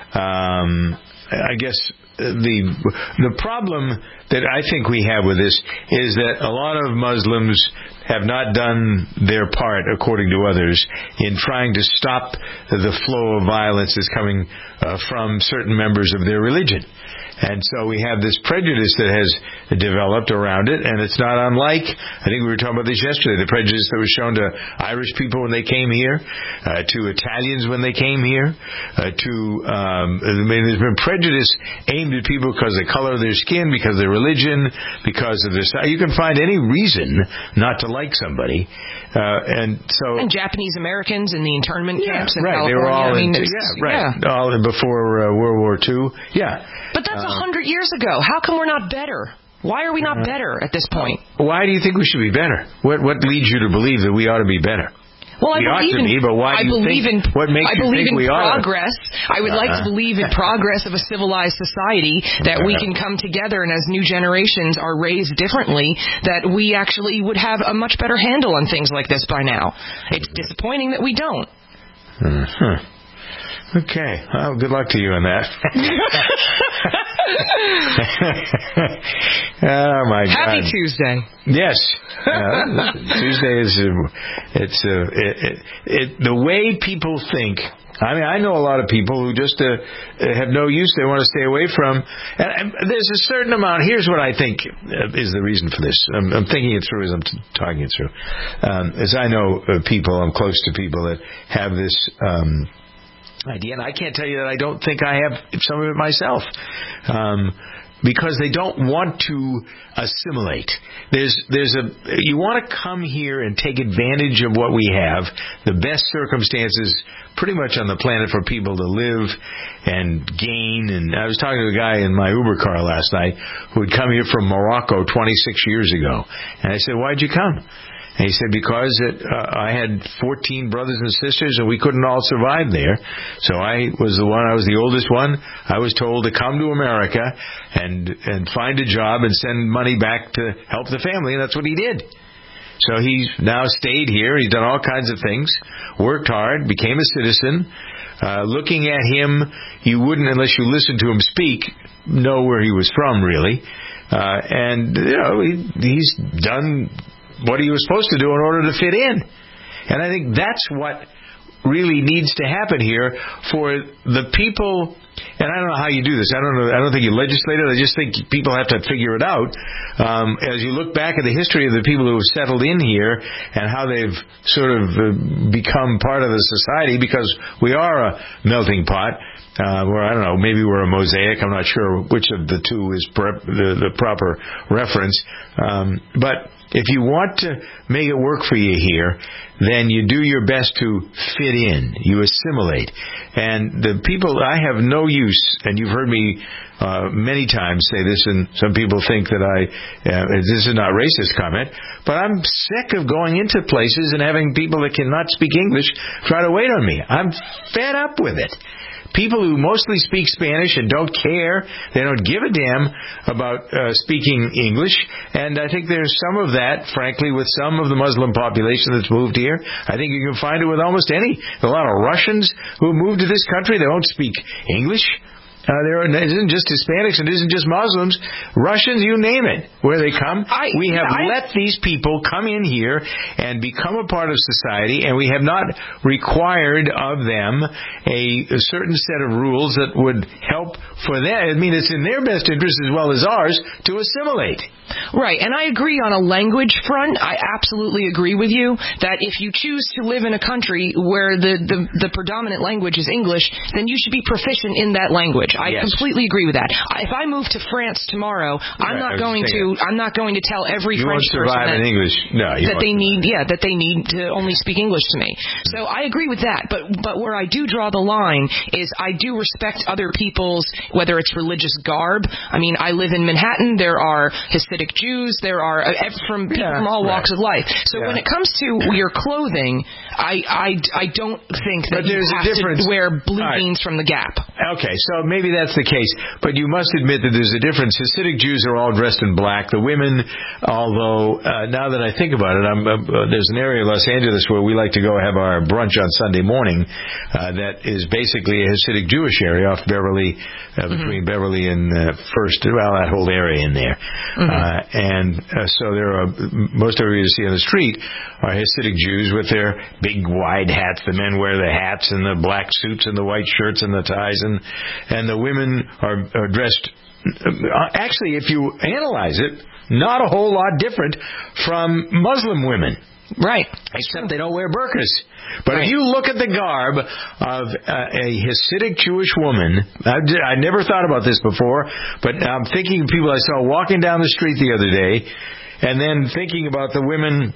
um, I guess, the the problem that I think we have with this is that a lot of Muslims have not done their part, according to others, in trying to stop the flow of violence that's coming uh, from certain members of their religion. And so we have this prejudice that has developed around it, and it's not unlike, I think we were talking about this yesterday, the prejudice that was shown to Irish people when they came here, uh, to Italians when they came here, uh, to, um, I mean, there's been prejudice aimed aimed at people because of the color of their skin, because of their religion, because of this. You can find any reason not to like somebody. Uh, and so
and Japanese Americans in the internment
yeah,
camps in
right.
California.
They were all
I mean,
in,
it's,
yeah, right.
Yeah.
All in before uh, World War Two. Yeah.
But that's a
uh,
hundred years ago. How come we're not better? Why are we not uh, better at this point?
Why do you think we should be better? What what leads you to believe that we ought to be better?
Well, I
we
believe
ought to
in,
be, but why
I
do you
believe
think,
in,
what makes
I
you
believe
think
in
we
progress.
ought to?
I would
uh-huh.
like to believe in progress of a civilized society, that we can come together and as new generations are raised differently, that we actually would have a much better handle on things like this by now. It's disappointing that we don't.
Uh-huh. Okay. Well, good luck to you on that. Oh my God!
Happy Tuesday.
Yes, uh, Tuesday is. Uh, it's uh, it, it, it, the way people think. I mean, I know a lot of people who just uh, have no use. They want to stay away from. And, and there's a certain amount. Here's what I think uh, is the reason for this. I'm, I'm thinking it through as I'm t- talking it through. Um, as I know uh, people, I'm close to people that have this. Um, idea, and I can't tell you that I don't think I have some of it myself, um, because they don't want to assimilate. There's, there's a, you want to come here and take advantage of what we have, the best circumstances pretty much on the planet for people to live and gain. And I was talking to a guy in my Uber car last night who had come here from Morocco twenty-six years ago, and I said, "Why'd you come?" And he said, because it, uh, I had fourteen brothers and sisters, and we couldn't all survive there. So I was the one, I was the oldest one. I was told to come to America and and find a job and send money back to help the family, and that's what he did. So he's now stayed here. He's done all kinds of things, worked hard, became a citizen. Uh, looking at him, you wouldn't, unless you listened to him speak, know where he was from, really. Uh, and, you know, he, he's done what he was supposed to do in order to fit in. And I think that's what really needs to happen here for the people. And I don't know how you do this. I don't know. I don't think you legislate it. I just think people have to figure it out. Um, as you look back at the history of the people who have settled in here and how they've sort of uh, become part of the society, because we are a melting pot. Uh, where I don't know, maybe we're a mosaic. I'm not sure which of the two is prep, the, the proper reference. Um, but if you want to make it work for you here, then you do your best to fit in. You assimilate. And the people, I have no use, and you've heard me uh, many times say this, and some people think that I, uh, this is not racist comment, but I'm sick of going into places and having people that cannot speak English try to wait on me. I'm fed up with it. People who mostly speak Spanish and don't care, they don't give a damn about uh, speaking English. And I think there's some of that, frankly, with some of the Muslim population that's moved here. I think you can find it with almost any. A lot of Russians who moved to this country, they don't speak English. Uh, there are, it isn't just Hispanics, it isn't just Muslims, Russians, you name it, where they come. I, we have I, let these people come in here and become a part of society, and we have not required of them a, a certain set of rules that would help for them. I mean, it's in their best interest as well as ours to assimilate.
Right, and I agree on a language front. I absolutely agree with you that if you choose to live in a country where the, the, the predominant language is English, then you should be proficient in that language. I yes. completely agree with that. If I move to France tomorrow, I'm right, not going to that. I'm not going to tell every
you
French
won't survive
person that,
in English. No, you
that they need yeah that they need to only speak English to me. So I agree with that. But but where I do draw the line is I do respect other people's, whether it's religious garb. I mean, I live in Manhattan. There are Hasidic Jews. There are from people yeah, from all
right.
walks of life. So yeah. when it comes to your clothing, I I, I don't think that
but
you have to wear blue
right.
jeans from the Gap.
Okay, so maybe that's the case, but you must admit that there's a difference. Hasidic Jews are all dressed in black. The women, although uh, now that I think about it, I'm, uh, there's an area of Los Angeles where we like to go have our brunch on Sunday morning uh, that is basically a Hasidic Jewish area off Beverly, uh, between mm-hmm. Beverly and uh, First, well, that whole area in there. Mm-hmm. Uh, and uh, so there are, most of you see on the street are Hasidic Jews with their big wide hats. The men wear the hats and the black suits and the white shirts and the ties, and and the women are, are dressed, actually, if you analyze it, not a whole lot different from Muslim women.
Right.
Except they don't wear burqas. But
right.
if you look at the garb of uh, a Hasidic Jewish woman, I, I never thought about this before, but I'm thinking of people I saw walking down the street the other day, and then thinking about the women.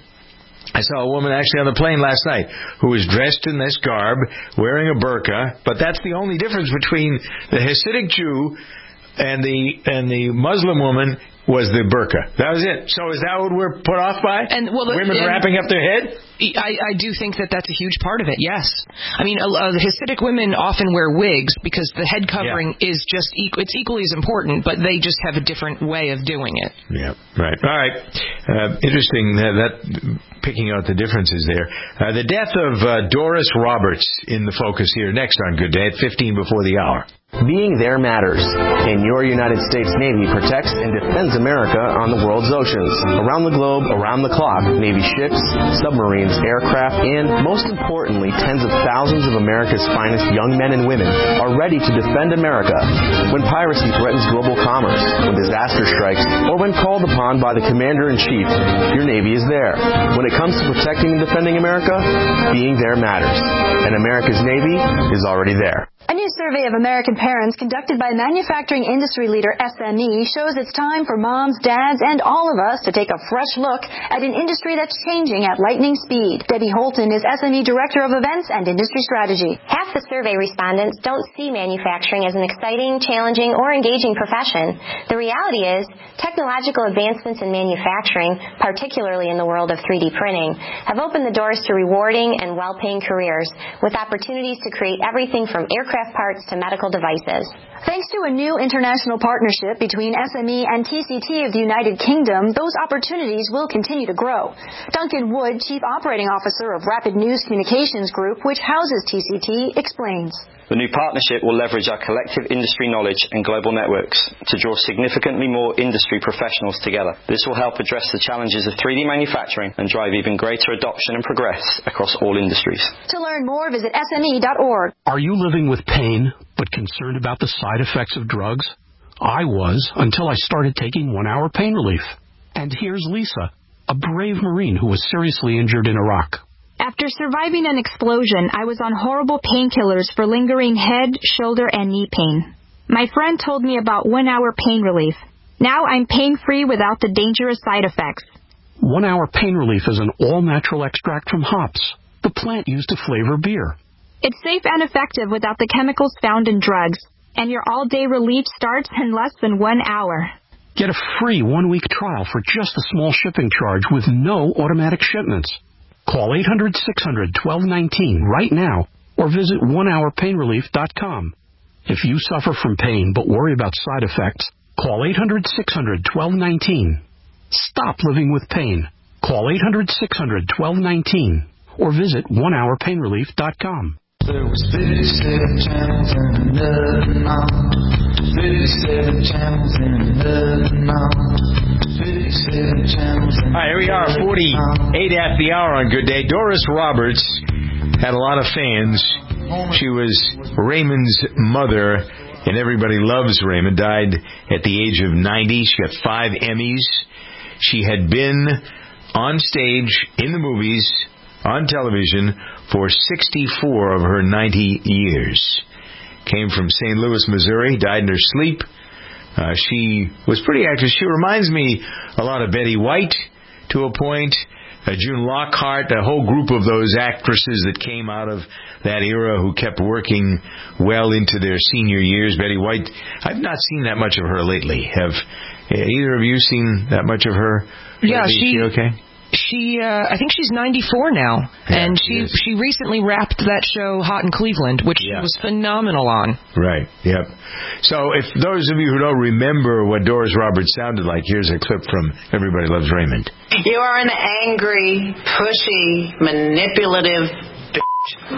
I saw a woman actually on the plane last night who was dressed in this garb, wearing a burqa, but that's the only difference between the Hasidic Jew and the and the Muslim woman was the burqa. That was it. So is that what we're put off by?
And well,
women
and,
wrapping up their head?
I, I do think that that's a huge part of it, yes. I mean, uh, the Hasidic women often wear wigs because the head covering yeah. is just, equal, it's equally as important, but they just have a different way of doing it.
Yeah, right. All right. Uh, interesting that, that picking out the differences there. Uh, the death of uh, Doris Roberts in the focus here next on Good Day at fifteen before the hour.
Being there matters, and your United States Navy protects and defends America on the world's oceans. Around the globe, around the clock, Navy ships, submarines, aircraft, and, most importantly, tens of thousands of America's finest young men and women are ready to defend America when piracy threatens global commerce, when disaster strikes, or when called upon by the Commander-in-Chief. Your Navy is there. When it comes to protecting and defending America, being there matters, and America's Navy is already there.
A new survey of American parents conducted by manufacturing industry leader S M E shows it's time for moms, dads, and all of us to take a fresh look at an industry that's changing at lightning speed. Debbie Holton is S M E Director of Events and Industry Strategy.
Half the survey respondents don't see manufacturing as an exciting, challenging, or engaging profession. The reality is, technological advancements in manufacturing, particularly in the world of three D printing, have opened the doors to rewarding and well-paying careers with opportunities to create everything from aircraft parts to medical devices.
Thanks to a new international partnership between S M E and T C T of the United Kingdom, those opportunities will continue to grow. Duncan Wood, Chief Operating Officer of Rapid News Communications Group, which houses T C T, explains.
The new partnership will leverage our collective industry knowledge and global networks to draw significantly more industry professionals together. This will help address the challenges of three D manufacturing and drive even greater adoption and progress across all industries.
To learn more, visit S M E dot org.
Are you living with pain but concerned about the side effects of drugs? I was until I started taking one-hour pain relief. And here's Lisa, a brave Marine who was seriously injured in Iraq.
After surviving an explosion, I was on horrible painkillers for lingering head, shoulder, and knee pain. My friend told me about one-hour pain relief. Now I'm pain-free without the dangerous side effects.
One-hour pain relief is an all-natural extract from hops, the plant used to flavor beer.
It's safe and effective without the chemicals found in drugs, and your all-day relief starts in less than one hour.
Get a free one-week trial for just a small shipping charge with no automatic shipments. Call eight hundred, six hundred, twelve nineteen right now or visit one hour pain relief dot com. If you suffer from pain but worry about side effects, call eight hundred, six hundred, twelve nineteen. Stop living with pain. Call eight hundred, six hundred, twelve nineteen or visit one hour pain relief dot com.
There was fifty-seven channels and nothing on. fifty-seven channels and nothing on. fifty-seven channels and
All right, here we are, forty-eight at the hour on Good Day. Doris Roberts had a lot of fans. She was Raymond's mother, and everybody loves Raymond. Died at the age of ninety. She got five Emmys. She had been on stage, in the movies, on television for sixty-four of her ninety years. Came from Saint Louis, Missouri, died in her sleep. Uh, she was pretty active. She reminds me a lot of Betty White to a point, uh, June Lockhart, a whole group of those actresses that came out of that era who kept working well into their senior years. Betty White, I've not seen that much of her lately. Have either of you seen that much of her?
Yeah,
Is
she...
she okay?
She, uh, I think she's ninety-four now, yeah, and she she, she recently wrapped that show Hot in Cleveland, which yeah. was phenomenal on.
Right, yep. So if those of you who don't remember what Doris Roberts sounded like, here's a clip from Everybody Loves Raymond.
You are an angry, pushy, manipulative bitch. Oh!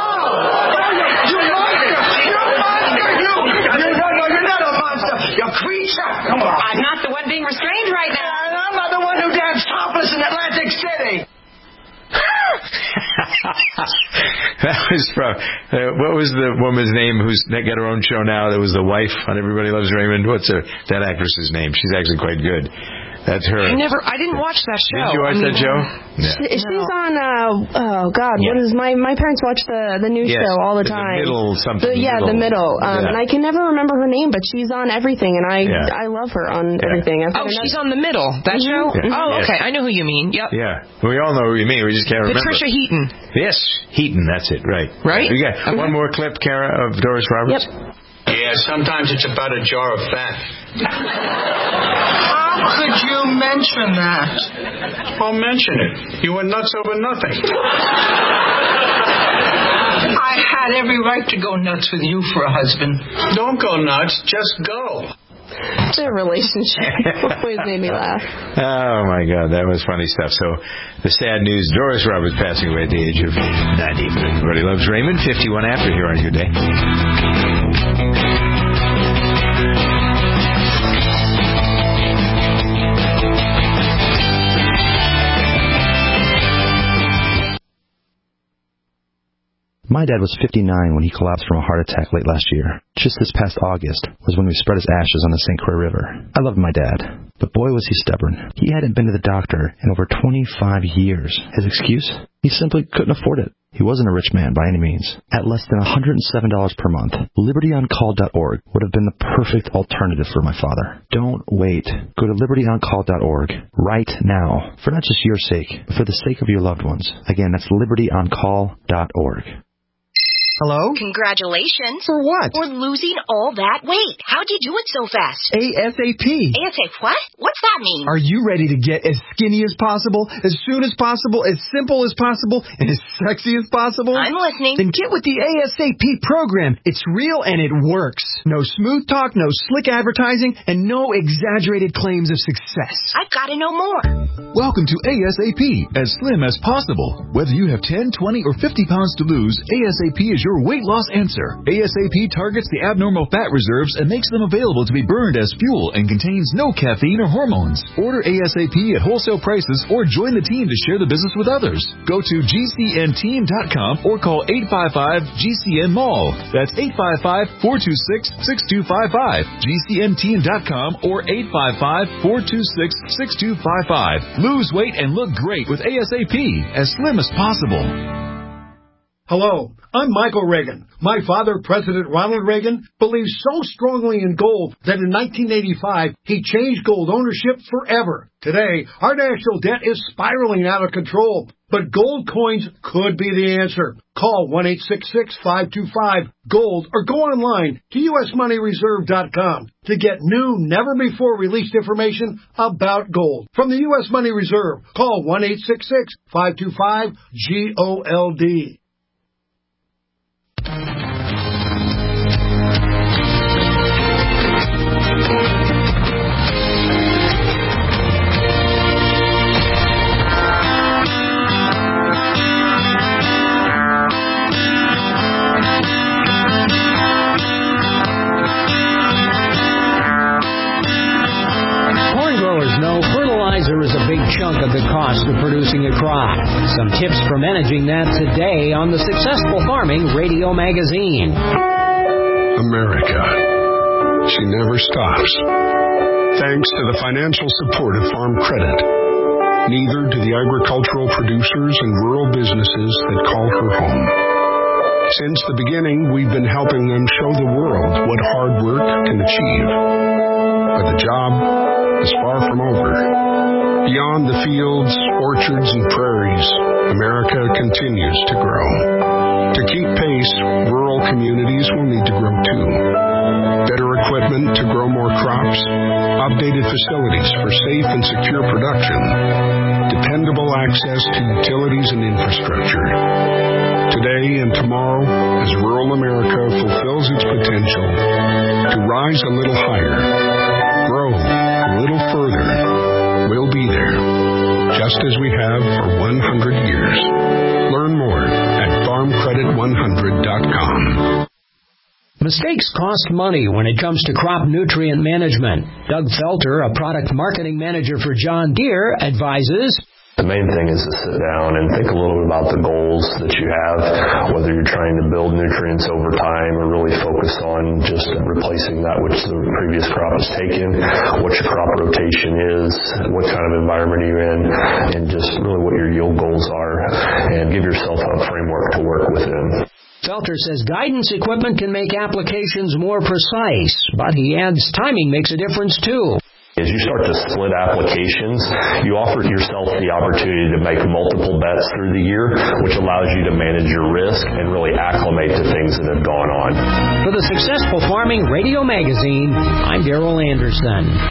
You monster! You monster! You! You no, no, you're not a monster! You're a creature! Come on. I'm not the one being restrained right now. I'm not the one who danced topless in Atlantic City.
That was from, uh, what was the woman's name who's got her own show now that was the wife on Everybody Loves Raymond? What's her, that actress's name? She's actually quite good. That's her.
I never, I didn't watch that show.
Did you watch
I mean,
that show?
Yeah. She, she's on, uh, oh, God,
yeah.
what is, my my parents watch the, the news
yes.
show all the time.
The middle something.
The, yeah,
middle.
the middle. Um,
yeah.
And I can never remember her name, but she's on everything, and I
yeah.
I love her on
yeah.
everything. I've
oh, she's on the middle. That
mm-hmm.
show?
Yeah.
Oh, okay.
Yes.
I know who you mean. Yep.
Yeah. We all know who you mean. We just can't remember.
Patricia Heaton.
Yes, Heaton. That's it. Right.
Right?
You got okay. one more clip, Kara, of Doris Roberts?
Yep.
Yeah, sometimes it's about a jar of fat.
How could you mention that?
I'll mention it. You went nuts over nothing.
I had every right to go nuts with you for a husband.
Don't go nuts. Just go.
Their relationship always made me laugh.
Oh, my God. That was funny stuff. So, the sad news, Doris Roberts passing away at the age of ninety. Everybody loves Raymond, fifty-one after here on your day.
My dad was fifty-nine when he collapsed from a heart attack late last year. Just this past August was when we spread his ashes on the Saint Croix River. I loved my dad, but boy was he stubborn. He hadn't been to the doctor in over twenty-five years. His excuse? He simply couldn't afford it. He wasn't a rich man by any means. At less than one hundred seven dollars per month, liberty on call dot org would have been the perfect alternative for my father. Don't wait. Go to liberty on call dot org right now, for not just your sake, but for the sake of your loved ones. Again, that's liberty on call dot org.
Hello? Congratulations. For what? For losing all that weight. How'd you do it so fast? A ASAP. A S A P what? What's that mean? Are you ready to get as skinny as possible, as soon as possible, as simple as possible, and as sexy as possible? I'm listening. Then get with the ASAP program. It's real and it works. No smooth talk, no slick advertising, and no exaggerated claims of success. I've got to know more.
Welcome to ASAP, as slim as possible. Whether you have ten, twenty, or fifty pounds to lose, ASAP is your weight loss answer. ASAP targets the abnormal fat reserves and makes them available to be burned as fuel and contains no caffeine or hormones. Order ASAP at wholesale prices or join the team to share the business with others. Go to G C N team dot com or call eight five five G C N mall. That's eight five five, four two six, six two five five. G C N team dot com or eight five five, four two six, six two five five. Lose weight and look great with ASAP, as slim as possible.
Hello, I'm Michael Reagan. My father, President Ronald Reagan, believed so strongly in gold that in nineteen eighty-five, he changed gold ownership forever. Today, our national debt is spiraling out of control, but gold coins could be the answer. Call one eight six six, five two five, GOLD or go online to U S money reserve dot com to get new, never-before-released information about gold. From the U S Money Reserve, call one eight six six, five two five, GOLD.
Is a big chunk of the cost of producing a crop. Some tips for managing that today on the Successful Farming Radio Magazine.
America. She never stops. Thanks to the financial support of Farm Credit. Neither do the agricultural producers and rural businesses that call her home. Since the beginning, we've been helping them show the world what hard work can achieve. But the job is far from over. Beyond the fields, orchards, and prairies, America continues to grow. To keep pace, rural communities will need to grow too. Better equipment to grow more crops, updated facilities for safe and secure production, dependable access to utilities and infrastructure. Today and tomorrow, as rural America fulfills its potential to rise a little higher, grow a little further, we'll be there, just as we have for one hundred years. Learn more at farm credit one hundred dot com.
Mistakes cost money when it comes to crop nutrient management. Doug Felter, a product marketing manager for John Deere, advises...
The main thing is to sit down and think a little bit about the goals that you have, whether you're trying to build nutrients over time or really focus on just replacing that which the previous crop has taken, what your crop rotation is, what kind of environment you're in, and just really what your yield goals are, and give yourself a framework to work within.
Felter says guidance equipment can make applications more precise, but he adds timing makes a difference too.
As you start to split applications, you offer yourself the opportunity to make multiple bets through the year, which allows you to manage your risk and really acclimate to things that have gone on.
For the Successful Farming Radio Magazine, I'm Darrell Anderson.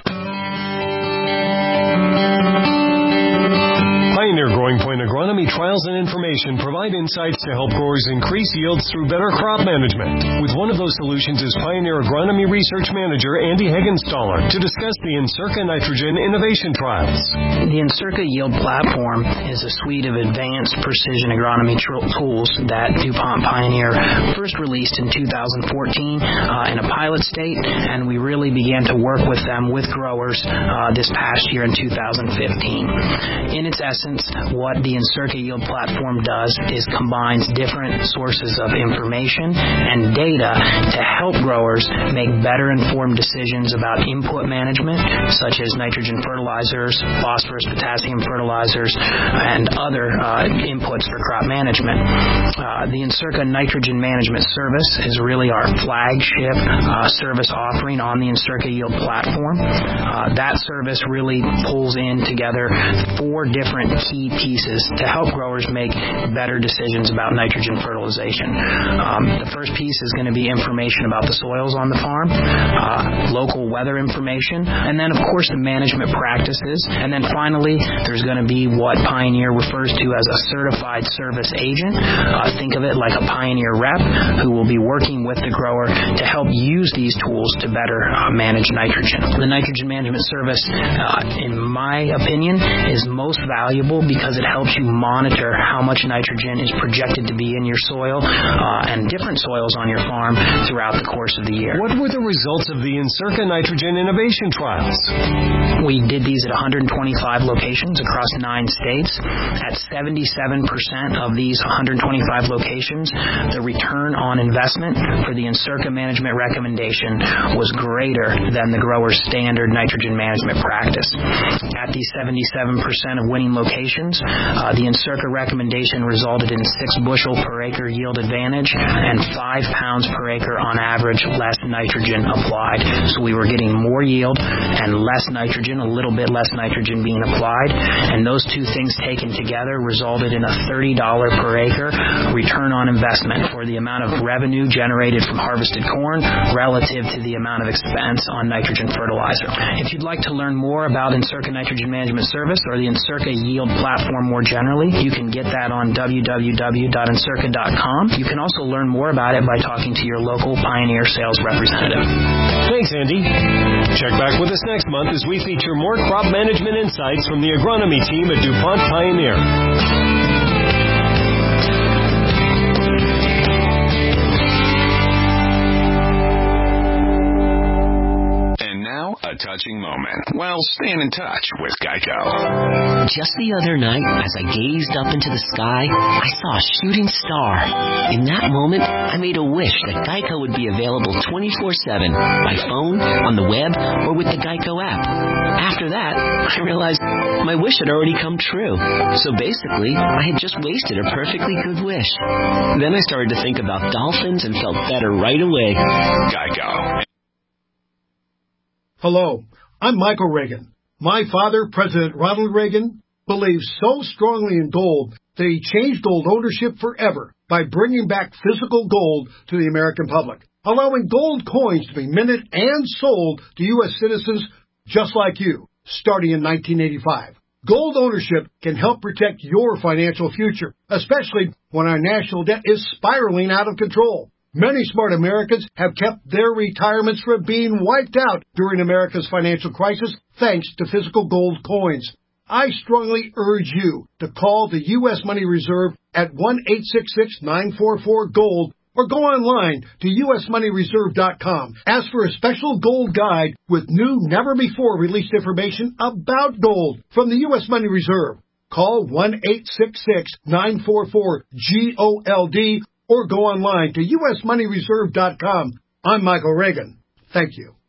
Pioneer Growing Point Agronomy Trials and Information provide insights to help growers increase yields through better crop management. With one of those solutions is Pioneer Agronomy Research Manager Andy Heggenstaller to discuss the Encirca Nitrogen Innovation Trials.
The Encirca Yield Platform is a suite of advanced precision agronomy tr- tools that DuPont Pioneer first released in two thousand fourteen uh, in a pilot state, and we really began to work with them, with growers, uh, this past year in two thousand fifteen. In its essence, what the Encirca Yield Platform does is combines different sources of information and data to help growers make better informed decisions about input management, such as nitrogen fertilizers, phosphorus, potassium fertilizers, and other uh, inputs for crop management. Uh, the Encirca Nitrogen Management Service is really our flagship uh, service offering on the Encirca Yield Platform. Uh, that service really pulls in together four different key pieces to help growers make better decisions about nitrogen fertilization. Um, the first piece is going to be information about the soils on the farm, uh, local weather information, and then, of course, the management practices. And then finally, there's going to be what Pioneer refers to as a certified service agent. Uh, think of it like a Pioneer rep who will be working with the grower to help use these tools to better uh, manage nitrogen. The nitrogen management service, uh, in my opinion, is most valuable because it helps you monitor how much nitrogen is projected to be in your soil uh, and different soils on your farm throughout the course of the year.
What were the results of the Encirca Nitrogen Innovation Trials?
We did these at one hundred twenty-five locations across nine states. At seventy-seven percent of these one hundred twenty-five locations, the return on investment for the Encirca management recommendation was greater than the grower's standard nitrogen management practice. At these seventy-seven percent of winning locations, uh, the Encirca recommendation resulted in six bushel per acre yield advantage and five pounds per acre on average less nitrogen applied. So we were getting more yield and less nitrogen, a little bit less nitrogen being applied, and those two things taken together resulted in a thirty dollars per acre return on investment for the amount of revenue generated from harvested corn relative to the amount of expense on nitrogen fertilizer. If you'd like to learn more about Encirca Nitrogen Management Service or the Encirca Yield Platform more generally, you can get that on w w w dot encirca dot com. You can also learn more about it by talking to your local Pioneer sales representative.
Thanks, Andy. Check back with us next month as we feature more crop management insights from the agronomy team at DuPont Pioneer.
A touching moment while staying in touch with Geico.
Just the other night, as I gazed up into the sky, I saw a shooting star. In that moment, I made a wish that Geico would be available twenty-four seven by phone, on the web, or with the Geico app. After that, I realized my wish had already come true. So basically, I had just wasted a perfectly good wish. Then I started to think about dolphins and felt better right away.
Geico.
Hello, I'm Michael Reagan. My father, President Ronald Reagan, believes so strongly in gold that he changed gold ownership forever by bringing back physical gold to the American public, allowing gold coins to be minted and sold to U S citizens just like you, starting in nineteen eighty-five. Gold ownership can help protect your financial future, especially when our national debt is spiraling out of control. Many smart Americans have kept their retirements from being wiped out during America's financial crisis thanks to physical gold coins. I strongly urge you to call the U S Money Reserve at one eight six six, nine four four, GOLD or go online to u s money reserve dot com. Ask for a special gold guide with new, never-before-released information about gold from the U S Money Reserve. Call one eight six six, nine four four, G O L D or go online to U S money reserve dot com. I'm Michael Reagan. Thank you.